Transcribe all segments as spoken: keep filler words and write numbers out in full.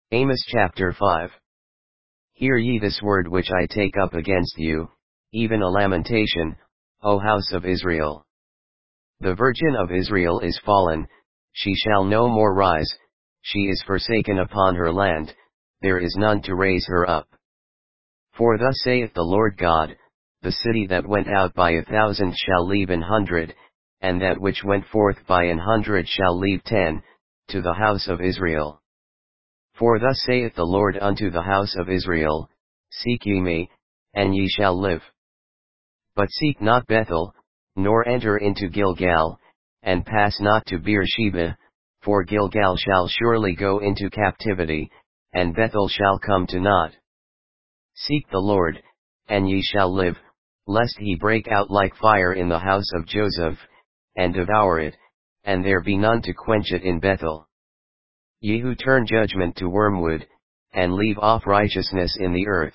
Amos chapter five. Hear ye this word which I take up against you, even a lamentation, O house of Israel. The virgin of Israel is fallen, she shall no more rise, she is forsaken upon her land, there is none to raise her up. For thus saith the Lord God, the city that went out by a thousand shall leave an hundred, and that which went forth by an hundred shall leave ten, to the house of Israel. For thus saith the Lord unto the house of Israel, Seek ye me, and ye shall live. But seek not Bethel, nor enter into Gilgal, and pass not to Beersheba, for Gilgal shall surely go into captivity, and Bethel shall come to naught. Seek the Lord, and ye shall live, lest he break out like fire in the house of Joseph, and devour it, and there be none to quench it in Bethel. Ye who turn judgment to wormwood, and leave off righteousness in the earth.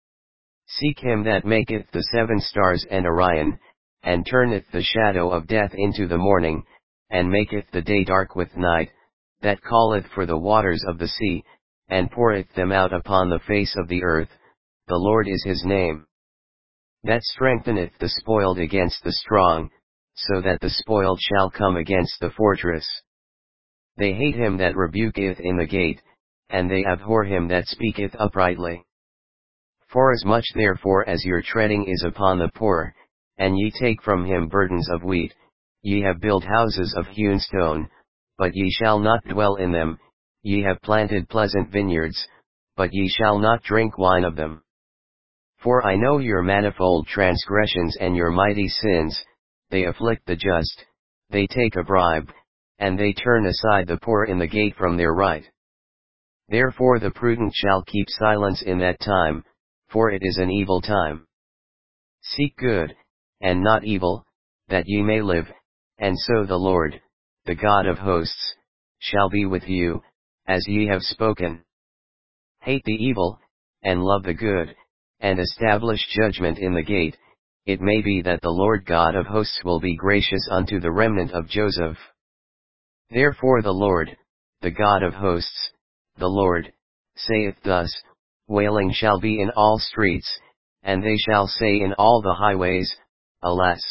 Seek him that maketh the seven stars and Orion, and turneth the shadow of death into the morning, and maketh the day dark with night, that calleth for the waters of the sea, and poureth them out upon the face of the earth, the Lord is his name. That strengtheneth the spoiled against the strong, so that the spoiled shall come against the fortress. They hate him that rebuketh in the gate, and they abhor him that speaketh uprightly. Forasmuch therefore as your treading is upon the poor, and ye take from him burdens of wheat, ye have built houses of hewn stone, but ye shall not dwell in them, ye have planted pleasant vineyards, but ye shall not drink wine of them. For I know your manifold transgressions and your mighty sins, they afflict the just, they take a bribe, and they turn aside the poor in the gate from their right. Therefore the prudent shall keep silence in that time, for it is an evil time. Seek good, and not evil, that ye may live, and so the Lord, the God of hosts, shall be with you, as ye have spoken. Hate the evil, and love the good, and establish judgment in the gate, it may be that the Lord God of hosts will be gracious unto the remnant of Joseph. Therefore the Lord, the God of hosts, the Lord, saith thus, Wailing shall be in all streets, and they shall say in all the highways, Alas!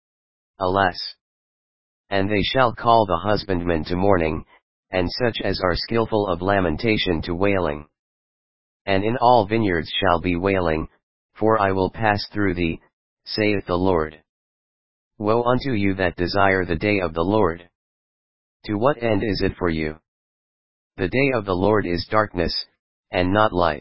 Alas! And they shall call the husbandmen to mourning, and such as are skillful of lamentation to wailing. And in all vineyards shall be wailing, for I will pass through thee, saith the Lord. Woe unto you that desire the day of the Lord! To what end is it for you? The day of the Lord is darkness, and not light.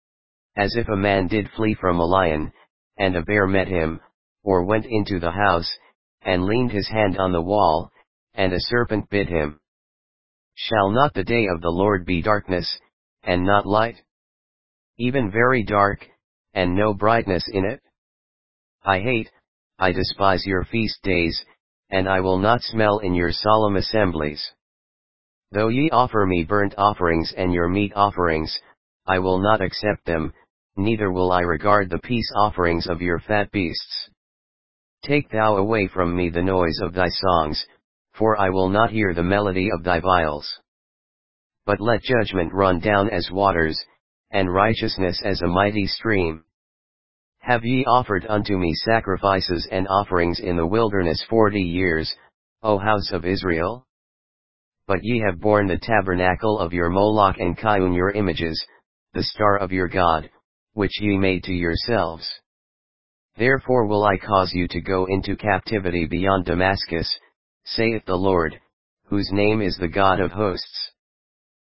As if a man did flee from a lion, and a bear met him, or went into the house, and leaned his hand on the wall, and a serpent bit him. Shall not the day of the Lord be darkness, and not light? Even very dark, and no brightness in it? I hate, I despise your feast days, and I will not smell in your solemn assemblies. Though ye offer me burnt offerings and your meat offerings, I will not accept them, neither will I regard the peace offerings of your fat beasts. Take thou away from me the noise of thy songs, for I will not hear the melody of thy viols. But let judgment run down as waters, and righteousness as a mighty stream. Have ye offered unto me sacrifices and offerings in the wilderness forty years, O house of Israel? But ye have borne the tabernacle of your Moloch and Chiun your images, the star of your God, which ye made to yourselves. Therefore will I cause you to go into captivity beyond Damascus, saith the Lord, whose name is the God of hosts.